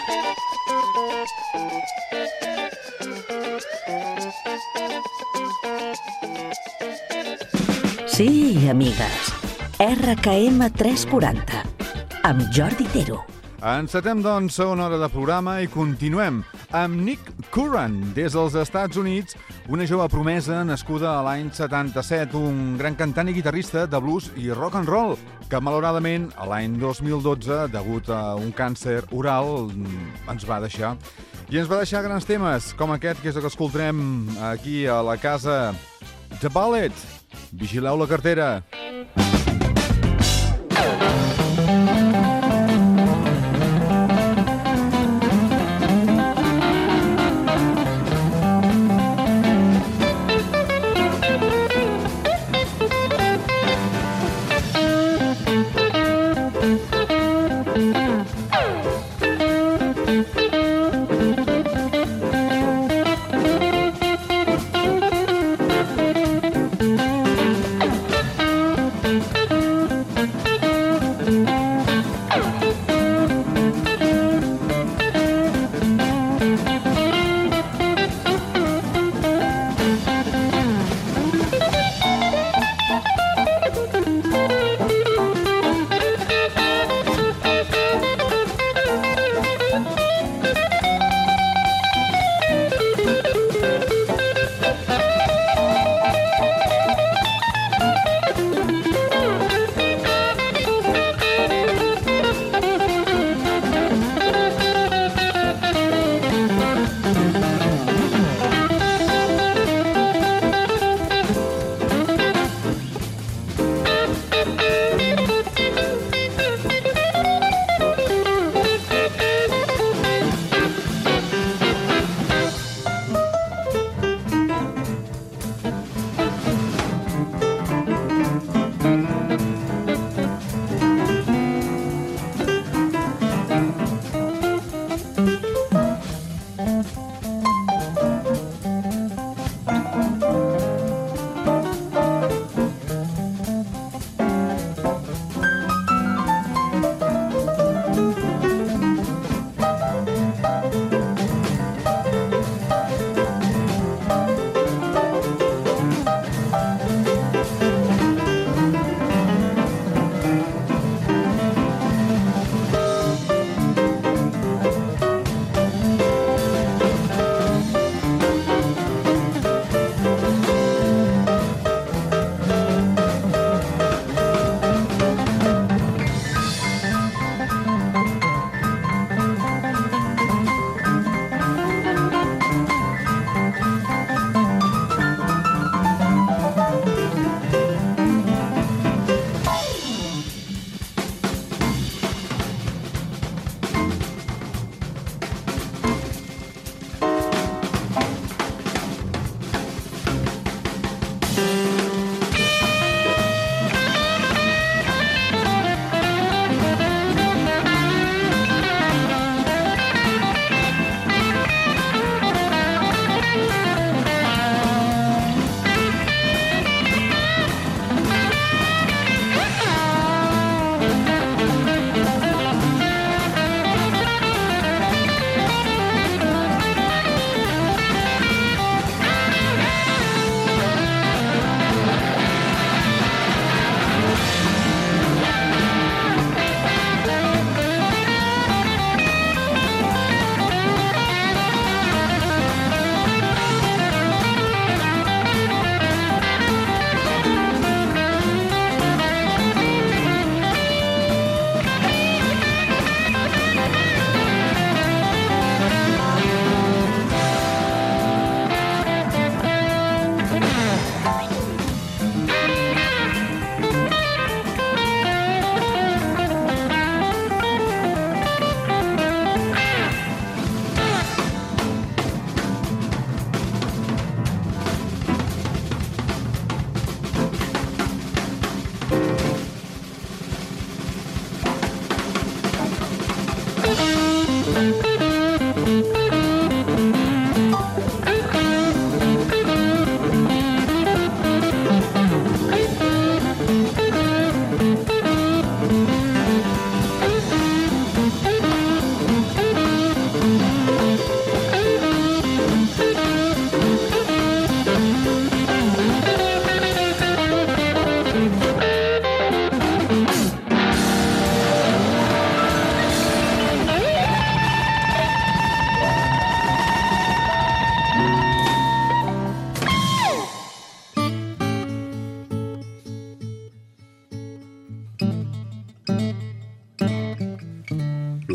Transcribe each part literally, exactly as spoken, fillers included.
Sí, amigues. R K M tres quaranta, amb Jordi Tero. Encetem, doncs, segona hora de programa i continuem amb Nick Curran, des dels Estats Units, una jove promesa nascuda a l'any setanta-set, un gran cantant i guitarrista de blues i rock and roll, que malauradament a l'any dos mil dotze, degut a un càncer oral, ens va deixar. I ens va deixar grans temes, com aquest, que és el que escoltarem aquí a la casa. The Ballet. Vigileu la cartera.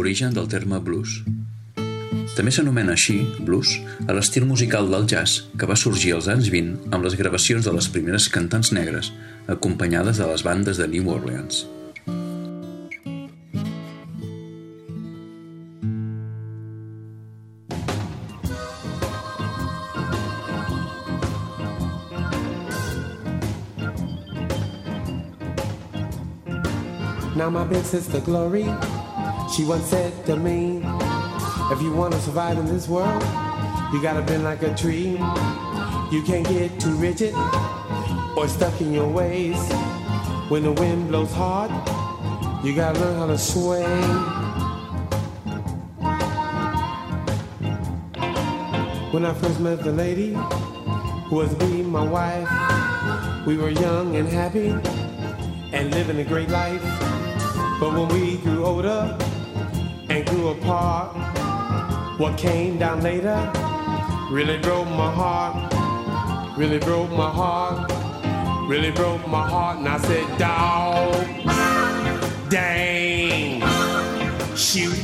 l'origen del terme blues. També s'anomena així, blues, a l'estil musical del jazz que va sorgir als anys vint amb les gravacions de les primeres cantants negres, acompanyades de les bandes de New Orleans. Now my big sister Glory, she once said to me, if you want to survive in this world, you gotta bend like a tree. You can't get too rigid or stuck in your ways. When the wind blows hard, you gotta learn how to sway. When I first met the lady who was to be my wife, we were young and happy and living a great life. But when we grew older and grew apart, what came down later really broke my heart, really broke my heart, really broke my heart. And I said, dog, dang, shoot.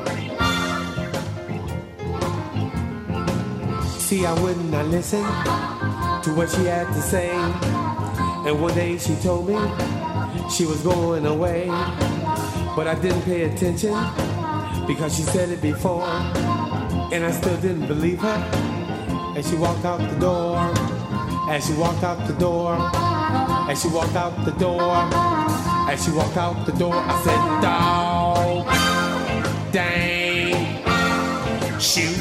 See, I would not listen to what she had to say. And one day she told me she was going away. But I didn't pay attention because she said it before, and I still didn't believe her. As she walked out the door, as she walked out the door, as she walked out the door, as she walked out the door, I said, dog, dang, shoot.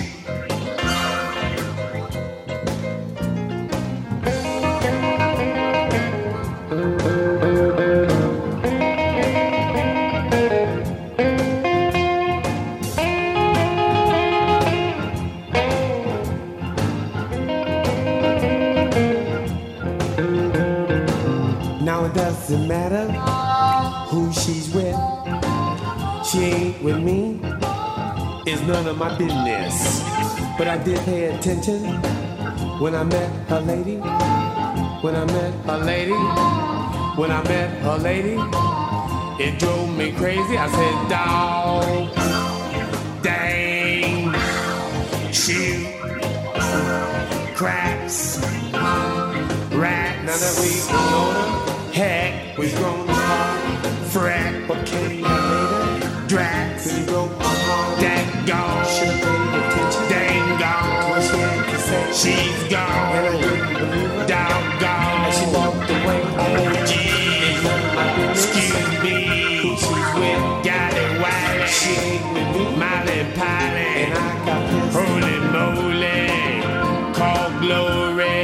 Doesn't matter who she's with, she ain't with me, it's none of my business. But I did pay attention when I met her lady, when I met her lady, when I met her lady, it drove me crazy. I said, dog, dang, shoot, cracks, rat. Now that we grown older, heck, we've grown apart. Fret, what came later? Drax, really broke my heart. Dang gone, should've paid attention. Dang gone, what she had to say. She's gone, and I didn't believe her. Doggone, and she walked away. Oh gee, excuse me, who she's with? Got it wild, she ain't with me. Miley Piley, and I got pissed. Holy moly, call glory.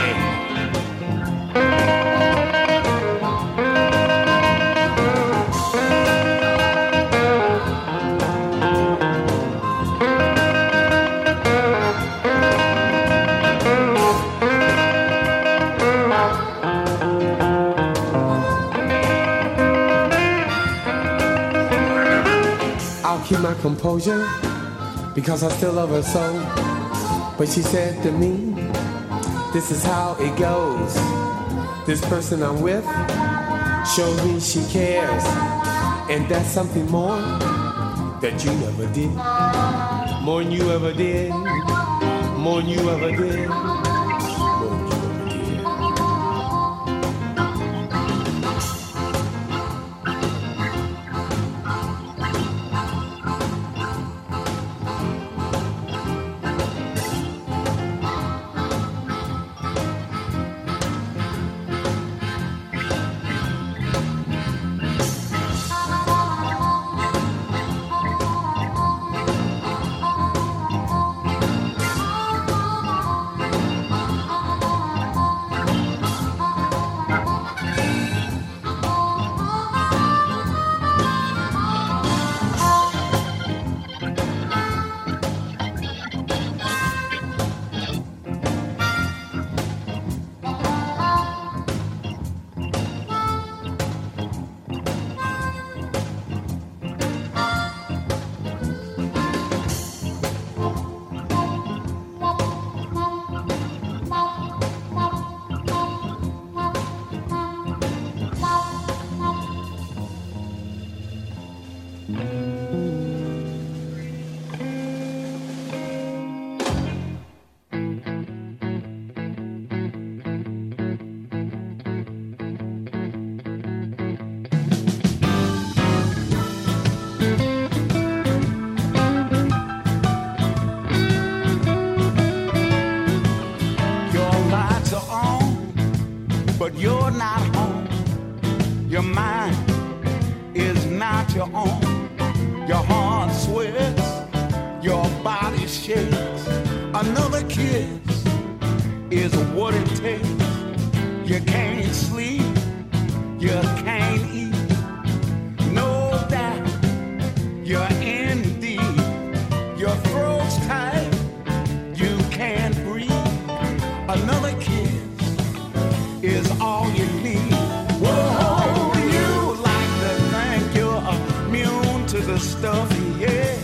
Keep my composure because I still love her so. But she said to me, this is how it goes. This person I'm with shows me she cares, and that's something more that you never did. More than you ever did. More than you ever did. kiss is what it takes. You can't sleep, you can't eat, no doubt you're in deep. Your throat's tight, you can't breathe. Another kiss is all you need. Whoa, you like to think you're immune to the stuff, yeah.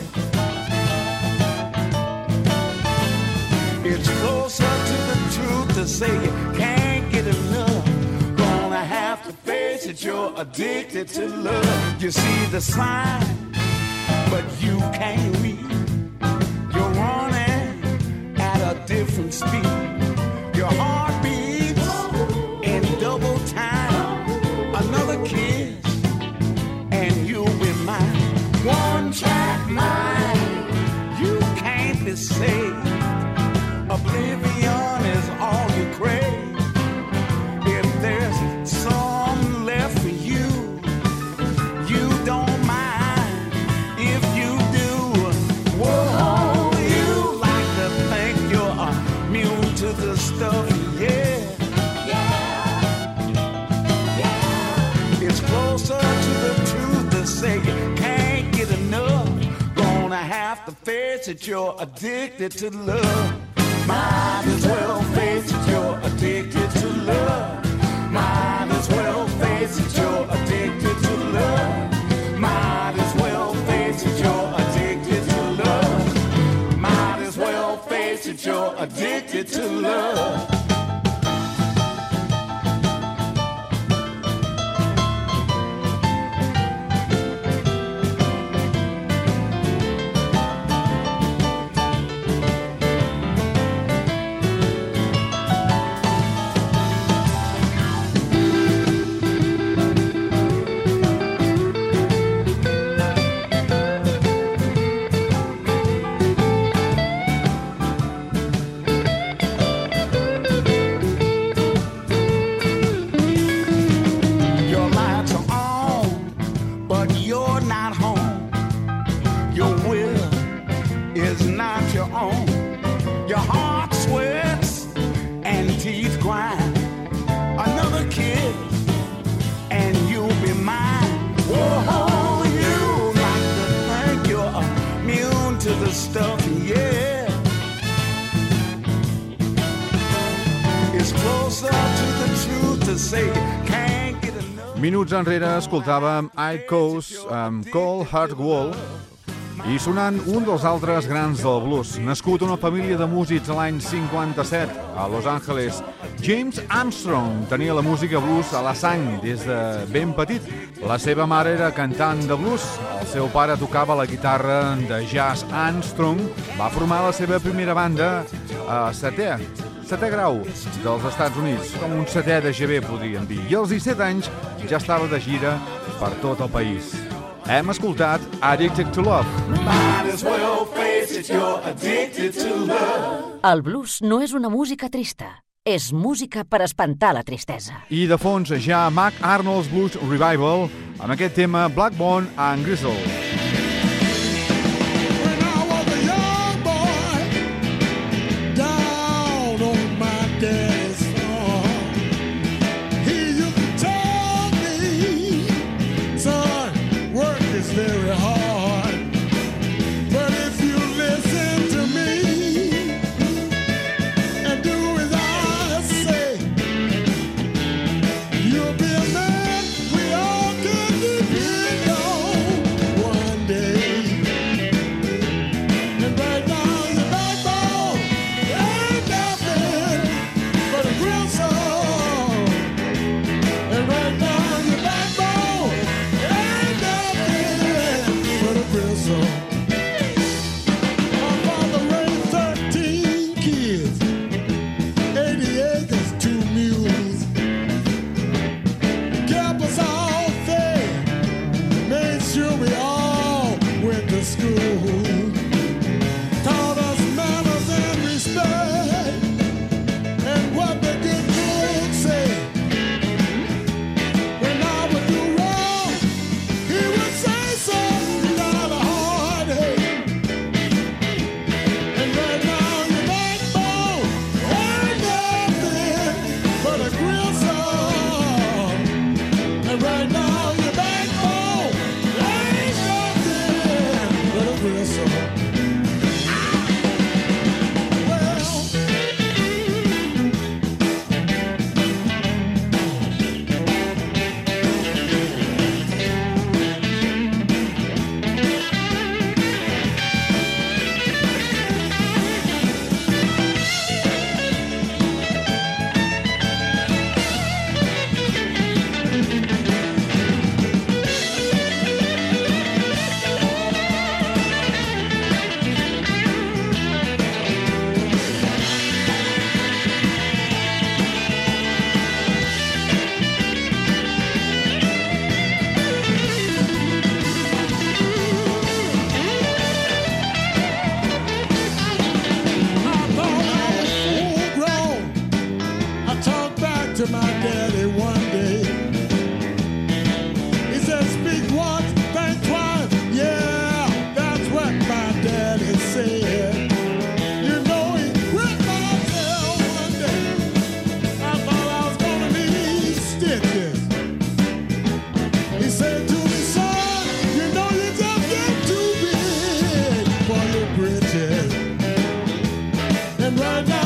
It's closer to the truth to say you can't get enough. Gonna have to face it, you're addicted to love. You see the sign, but you can't read. You're running at a different speed. Your heart beats in double time. Another kiss and you'll be mine. One track mind, you can't be saved. Oblivion is all you crave. If there's some left for you, you don't mind if you do. Whoa, you like to think you're immune to the stuff, yeah. Yeah, yeah. It's closer to the truth to say you can't get enough. Gonna have to face it, you're addicted to love. Might as well face it, you're addicted to love. Might as well face it, you're addicted to love. Might as well face it, you're addicted to love. Might as well face it, you're addicted to love. Minuts enrere escoltàvem Icos amb Cold Heart Wall i sonant un dels altres grans del blues. Nascut una família de músics l'any cinquanta-set a Los Angeles, James Armstrong tenia la música blues a la sang des de ben petit. La seva mare era cantant de blues, el seu pare tocava la guitarra de jazz. Armstrong va formar la seva primera banda a setè, setè grau dels Estats Units, com un setè de G B, podríem dir. I als disset anys ja estava de gira per tot el país. Hem escoltat Addicted to Love. El blues no és una música trista, és música per espantar la tristesa. I de fons ja Mac Arnold's Blues Revival amb aquest tema Blackbone and Grizzle. Very hard, but if you listen to me and do as I say, you'll be a man we all can depend on. One real soul. To my daddy one day, he said, speak once, think twice. Yeah, that's what my daddy said. You know, he quit my tail one day. I thought I was gonna need stitches. He said to me, son, you know you just get too big for your britches. And right now,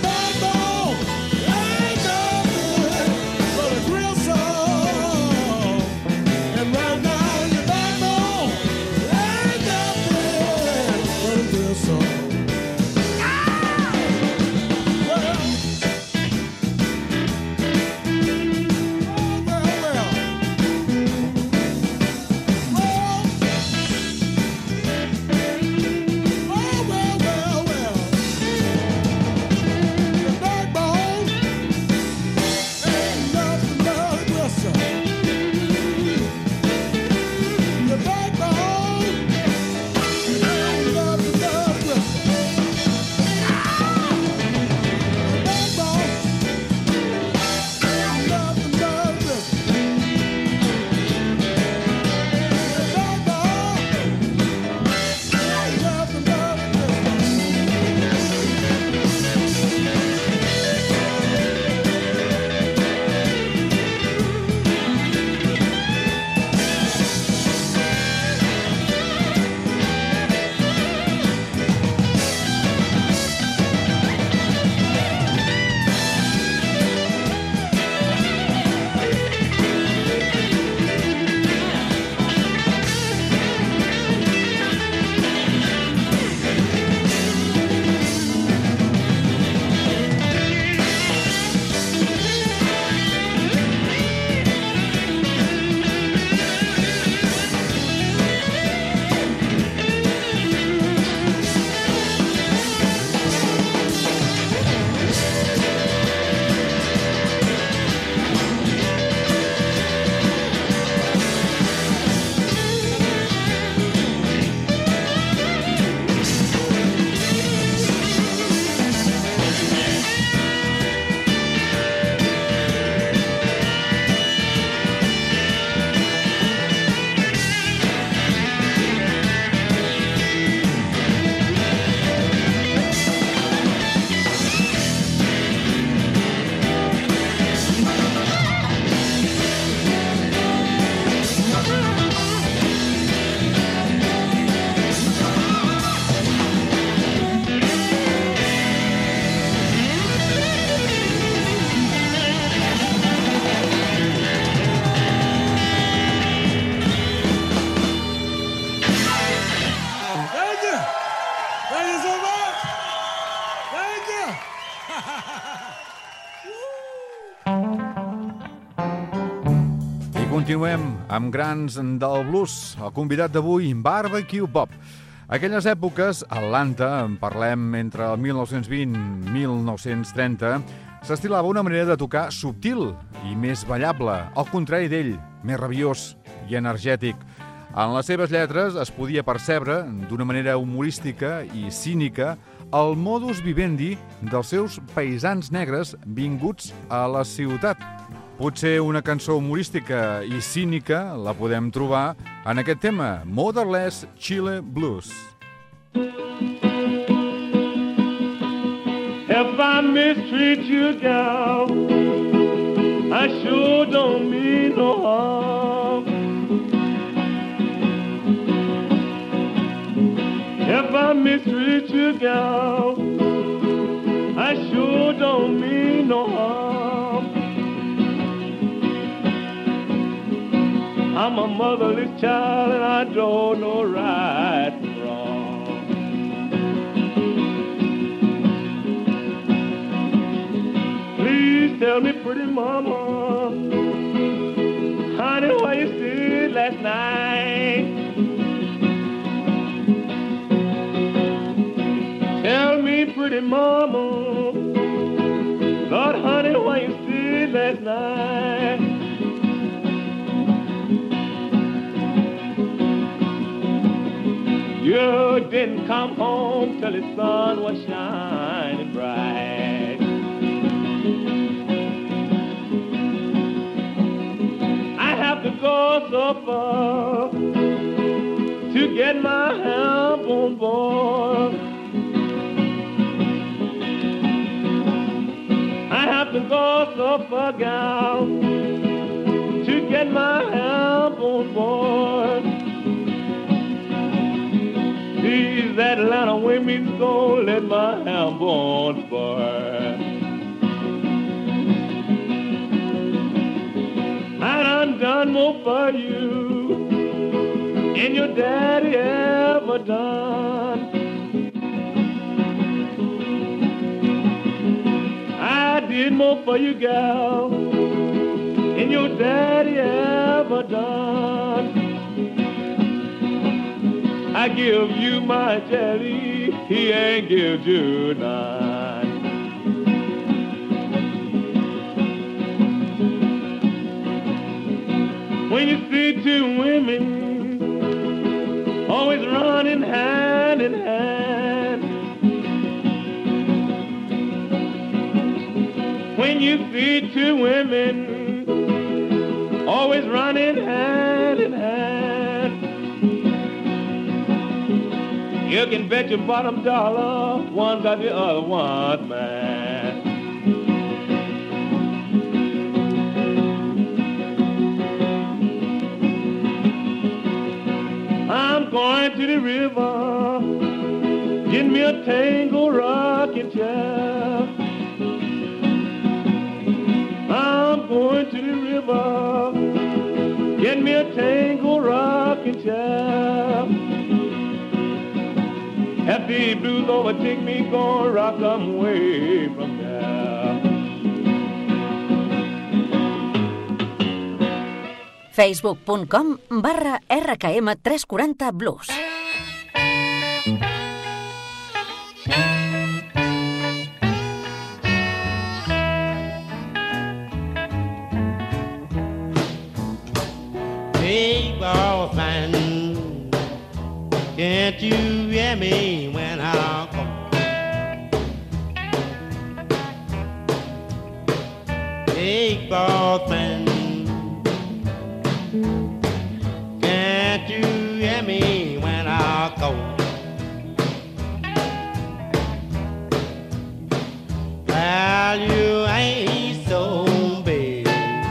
Continuem amb grans del blues. El convidat d'avui, Barbecue Bob. Aquelles èpoques, a Atlanta, en parlem entre el mil nou-cents vint i mil nou-cents trenta, s'estilava una manera de tocar subtil i més ballable, al contrari d'ell, més rabiós i energètic. En les seves lletres es podia percebre, d'una manera humorística i cínica, el modus vivendi dels seus paisans negres vinguts a la ciutat. Potser una cançó humorística i cínica la podem trobar en aquest tema, Motherless Chile Blues. If I mistreat you, gal, I sure don't mean no harm. If I mistreat you, gal, I sure don't mean no harm. I'm a motherless child and I don't know right from wrong. Please tell me, pretty mama, honey, where you stood last night? Tell me, pretty mama, Lord, honey, where you stood last night? You didn't come home till the sun was shining bright. I have to go so far to get my help on board. I have to go so far, gal, to get my help on board. These Atlanta women's gonna let my help on board. I done done more for you than your daddy ever done. I did more for you, gal, than your daddy ever done. I give you my jelly, he ain't give you none. When you see two women always running hand in hand, when you see two women always running hand in hand, you can bet your bottom dollar one got the other one, man. I'm going to the river, get me a tango rocking chair. I'm going to the river, get me a tango rocking chair. If the blues overtake me, gonna rock them way from there. facebook.com barra RKM tres quaranta Blues. Hey, ball fan, can't you hear me when I call? Hey, ball fan, can't you hear me when I call? Well, you ain't so big,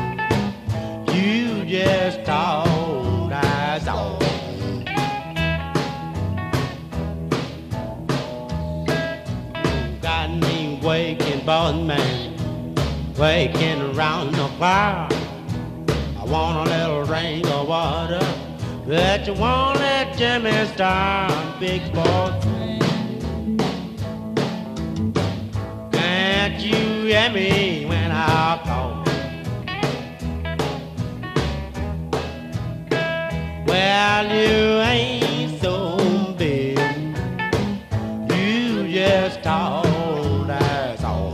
you just talk, that's all. Got me waking, boss man, waking around the fire. I want a little drink of water, but you won't let Jimmy start, big boss. Can't you hear me when I call? Well, you ain't so big, you just talk, that's all.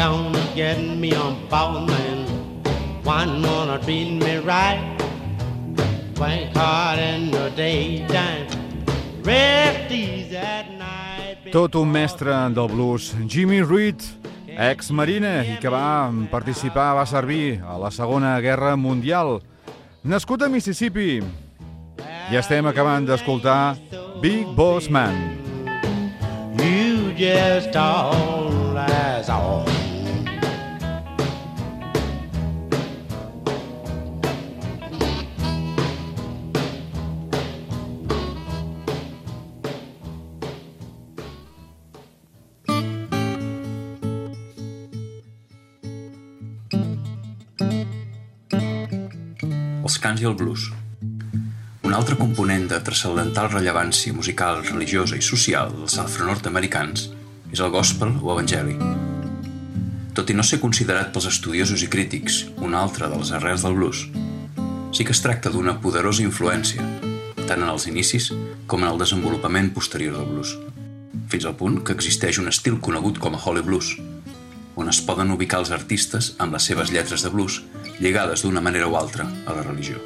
down to get me on ball, man. One wanna treat me right. Work hard in the daytime, rest easy at night. Tot un mestre del blues, Jimmy Reed, ex-marine i que va participar, va servir a la Segona Guerra Mundial. Nascut a Mississippi, i estem acabant d'escoltar Big Boss Man. You just all as all. Els cants i el blues. Un altre component de transcendental rellevància musical, religiosa i social dels afronord-americans és el gospel o evangeli. Tot i no ser considerat pels estudiosos i crítics una altra de les arrels del blues, sí que es tracta d'una poderosa influència, tant en els inicis com en el desenvolupament posterior del blues, fins al punt que existeix un estil conegut com a Holy Blues, on es poden ubicar els artistes amb les seves lletres de blues lligades d'una manera o altra a la religió.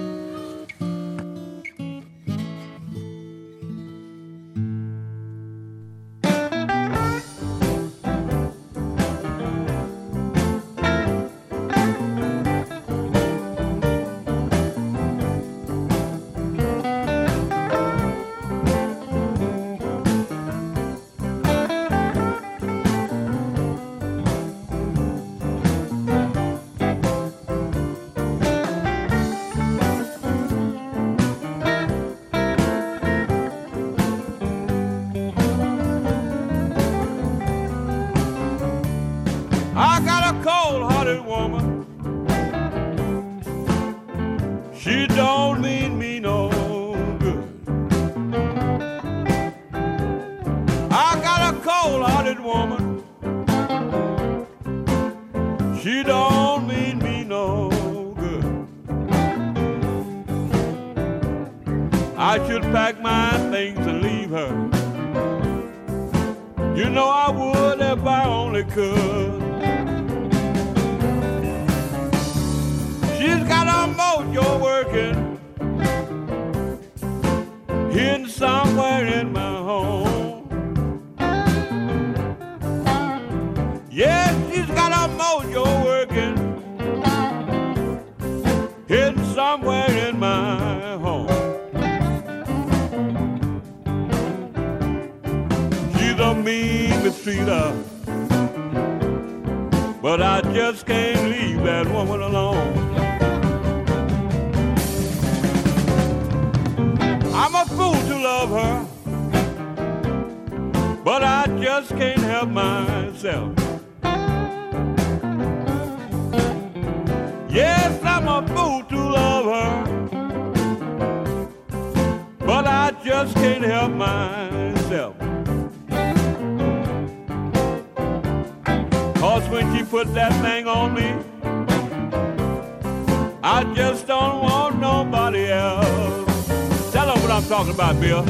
I got a cold-hearted woman. She don't mean me no good. I got a cold-hearted woman. She don't mean me no good. I should pack my things and leave her. You know I would if I only could. She's got a mojo working, hidden somewhere in my home. Yes, she's got a mojo working, hidden somewhere in my home. She's a mean mistreater, but I just can't leave that woman alone. I'm a fool to love her, but I just can't help myself. Yes, I'm a fool to love her, but I just can't help myself. 'Cause when she put that thing on me, I just don't want nobody else. Tell them what I'm talking about, Bill.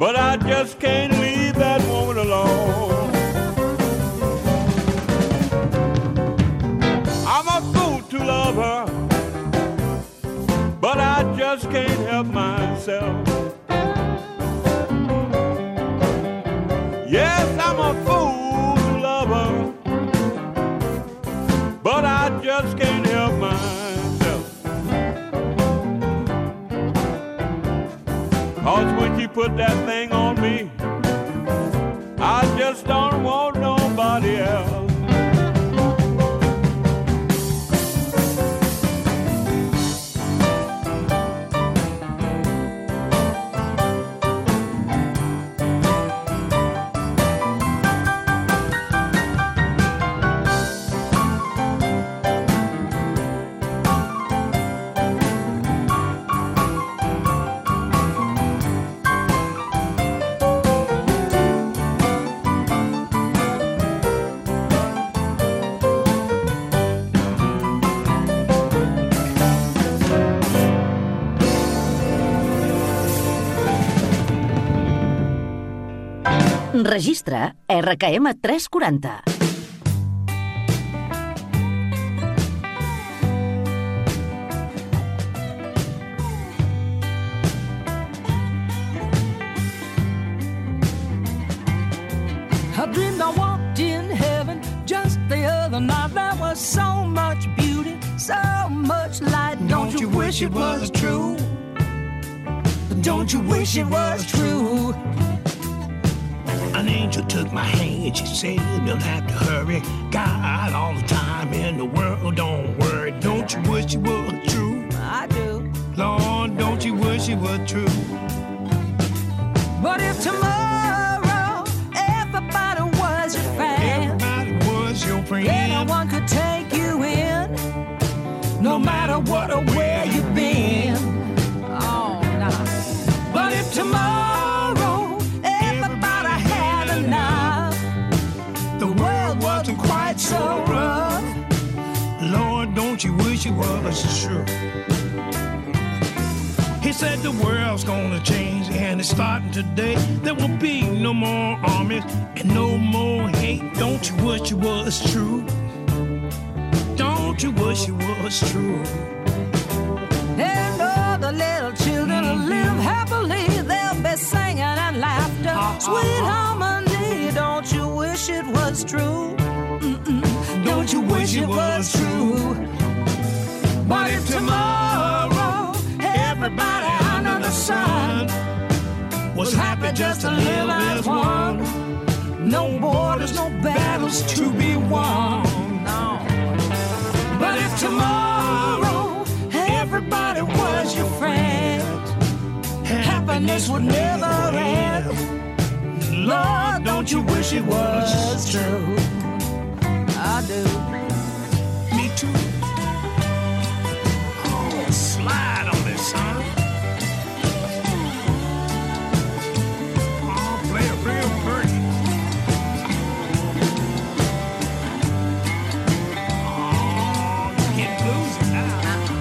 but I just can't leave that woman alone. I'm a fool to love her, but I just can't help myself. Yes, I'm a fool to love her, but I just can't help myself. 'Cause when she put that thing on me, I just don't want nobody else. Registra R K M tres quaranta. I dreamed I walked in heaven just the other night. There was so much beauty, so much light. Don't you wish it was true? Don't you wish it was true? An angel took my hand, she said, you don't have to hurry. God all the time in the world, don't worry. Don't you wish it was true? I do. Lord, don't you wish it was true? But if tomorrow everybody was your friend, everybody was your friend, then no one could take you in, no matter what or where you've been. Oh, no. But if tomorrow everybody had enough, the world wasn't quite so rough. Lord, don't you wish it was true? He said the world's gonna change and it's starting today. There will be no more armies and no more hate. Don't you wish it was true? Don't you wish it was true? And all the little children will live happily. They'll be singing and laughter, uh, sweet uh, harmony. Don't you wish it was true? Mm-mm. Don't you wish it was true? But if tomorrow everybody under the sun was happy just to live as one, no borders, no battles to be won. No. But if tomorrow everybody was your friend, happiness would never end. Lord, don't you wish it was true? I do. Me too. Oh, slide on this, son. Oh, play it real pretty. Oh, get blues now.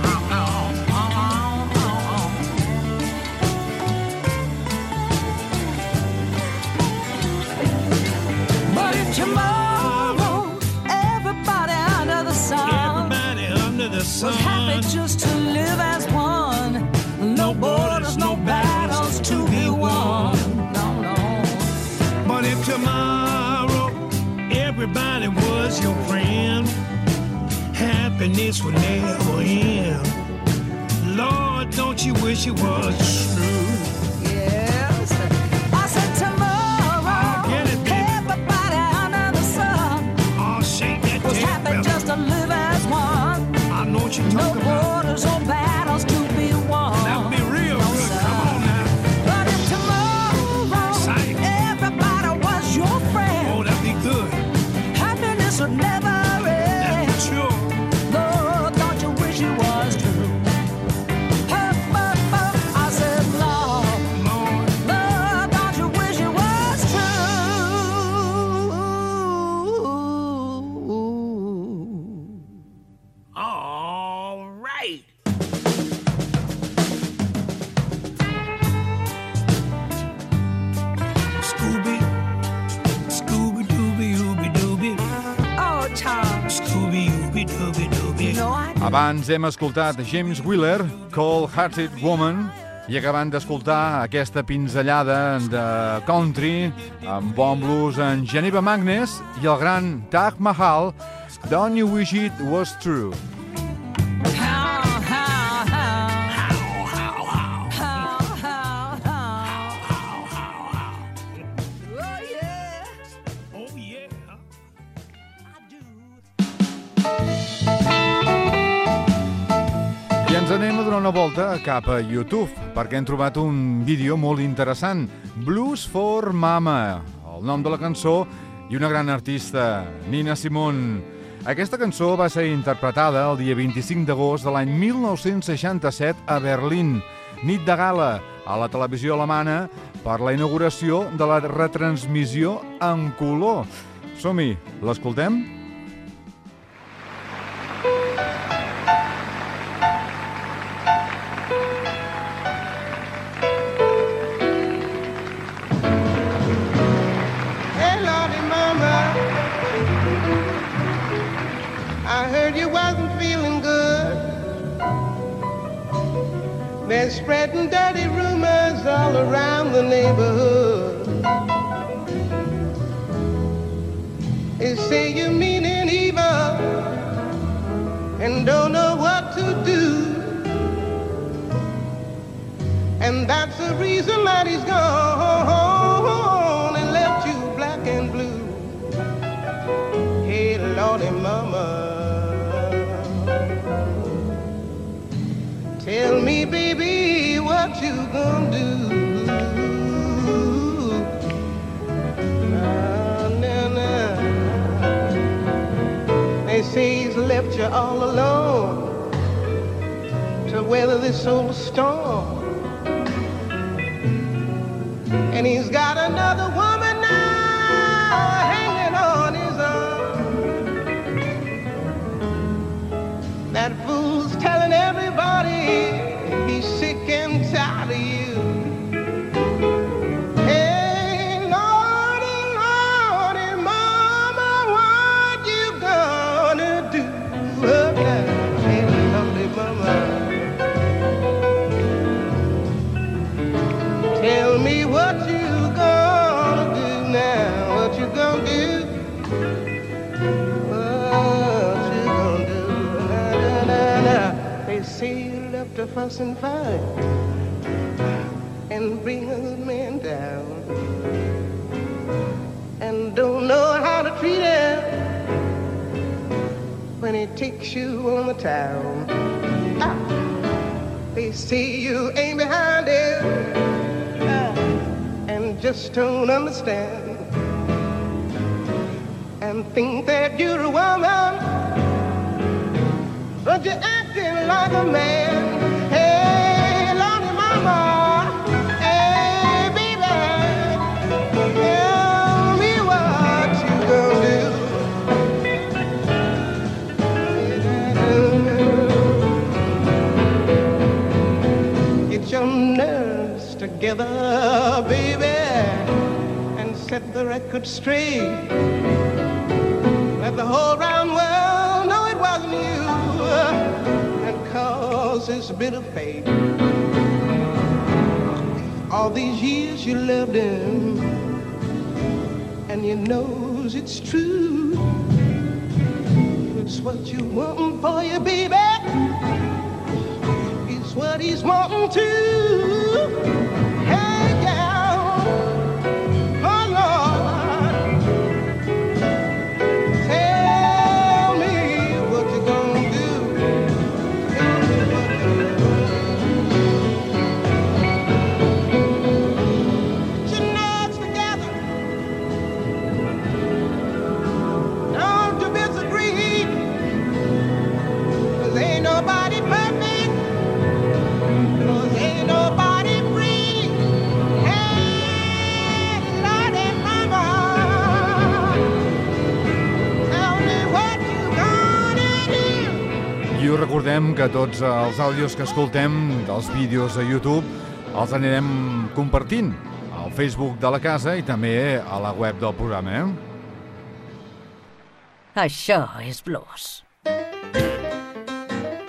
But if tomorrow everybody under the sun, everybody under the sun was happy just to live as one, no borders, no battles to be won. No, no. But if tomorrow everybody was your friend, happiness would never end. Lord, don't you wish it was true? Yes. I said tomorrow everybody under the sun oh, shake that was tail, happy brother. just to live as one. I know what you're No talking about. borders, no battles to be won. That would be real No, good. sir. Come on now. But if tomorrow Exciting. everybody was your friend, Oh, that'd be good. happiness would never end. That's true. Lord, don't you wish it was true? Huh, but, but, I said, Abans hem escoltat James Wheeler, Cold Hearted Woman, i acabant d'escoltar aquesta pinzellada de country amb bon blues en Geneva Magnus i el gran Taj Mahal, Don't You Wish It Was True. Ens anem a donar una volta cap a YouTube, perquè hem trobat un vídeo molt interessant, Blues for Mama, el nom de la cançó, i una gran artista, Nina Simone. Aquesta cançó va ser interpretada el dia vint-i-cinc d'agost de l'any mil nou-cents seixanta-set a Berlín, nit de gala a la televisió alemana per la inauguració de la retransmissió en color. Som-hi, l'escoltem? They're spreading dirty rumors all around the neighborhood. They say you're mean and evil and don't know what to do. And that's the reason that he's gone and left you black and blue. Hey, Lordy Mama, tell me, baby, what you gonna do? Nah, nah, nah. They say he's left you all alone to weather this old storm. And he's got another woman now hanging on his arm. That fool's telling everybody he's sick and tired of you. Hey, Lordy, Lordy, Mama, what you gonna do? Oh, hey, Lordy, Mama, tell me what you gonna do now. What you gonna do? What you gonna do? Na, na, na, na. They say you left to fuss and fight and bring a man down and don't know how to treat him when he takes you on the town. Ah, they say you ain't behind him ah, and just don't understand and think that you're a woman, but you're acting like a man. Hey, Lordy Mama, hey, baby, tell me what you gonna do. Get your nerves together, baby, and set the record straight. Let the whole round world know it wasn't you that caused this bitter fate. All these years you loved him, and you knows it's true. It's what you want for your baby. It's what he's wanting to. Hey, gal, oh Lord, tell me what you gonna do. Put your nerves together. Don't you disagree. 'Cause ain't nobody perfect. 'Cause ain't nobody free. Hey, Lordy Mama, tell me what you gonna do. I us recordem que tots els àudios que escoltem dels vídeos a YouTube els anirem compartint al Facebook de la casa i també a la web del programa, eh? Això és blues.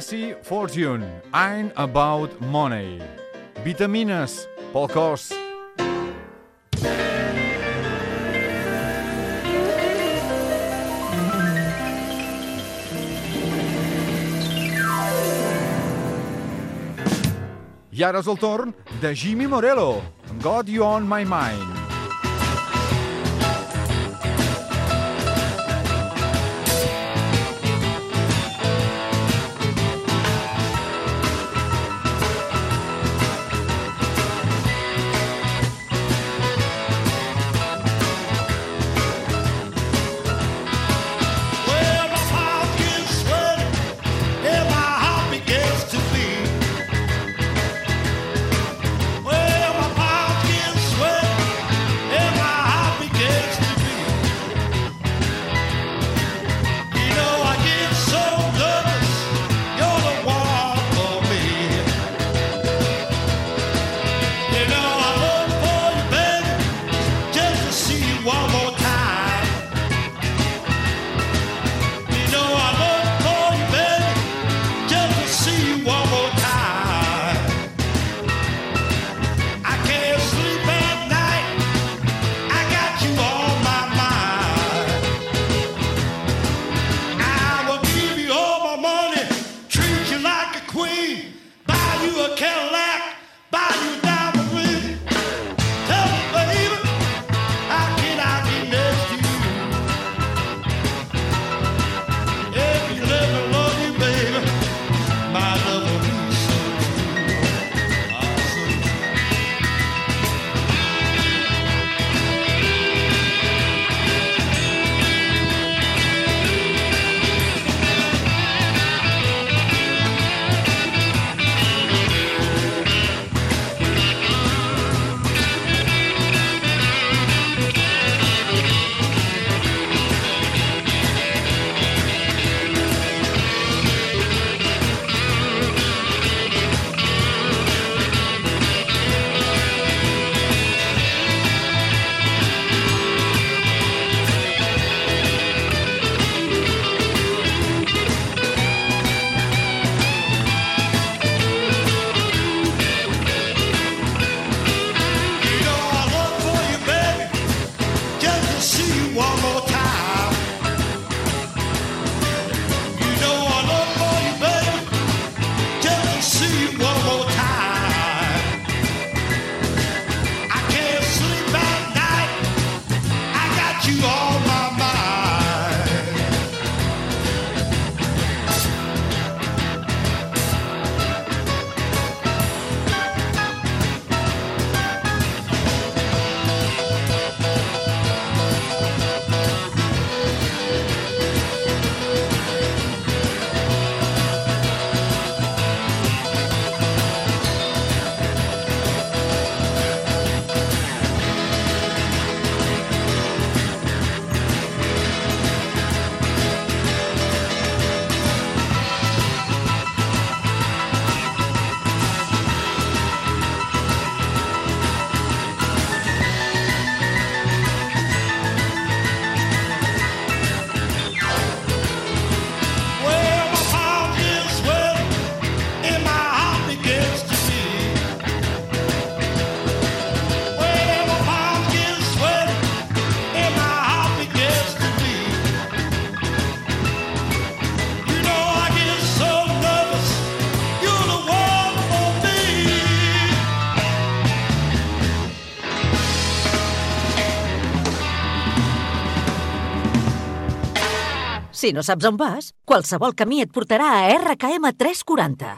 Jesse Fortune, I'm About Money. Vitamines pel cos. I ara és el torn de Jimmy Morello, Got You On My Mind. Si no saps on vas, qualsevol camí et portarà a R K M tres quaranta.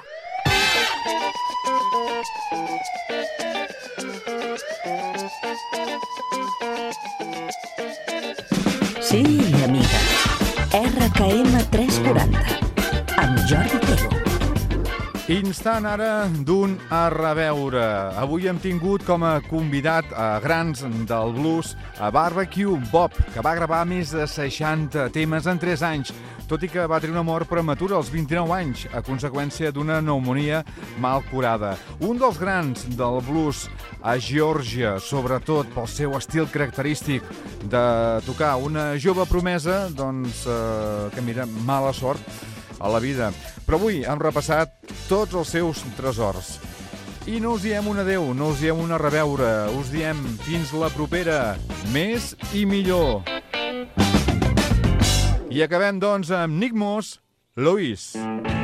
Sí, amiga. R K M tres quaranta. Amb Jordi Tego. Instant ara d'un a reveure. Avui hem tingut com a convidat a grans del blues a Barbecue Bob, que va gravar més de seixanta temes en tres anys, tot i que va tenir una mort prematura als vint-i-nou anys, a conseqüència d'una pneumonia mal curada. Un dels grans del blues a Geòrgia, sobretot pel seu estil característic de tocar una jove promesa, doncs, eh, que mira, mala sort, a la vida. Però avui hem repassat tots els seus tresors. I no us diem un adeu, no us diem una reveure, us diem fins la propera, més i millor. I acabem, doncs, amb Nick Moss, Louise.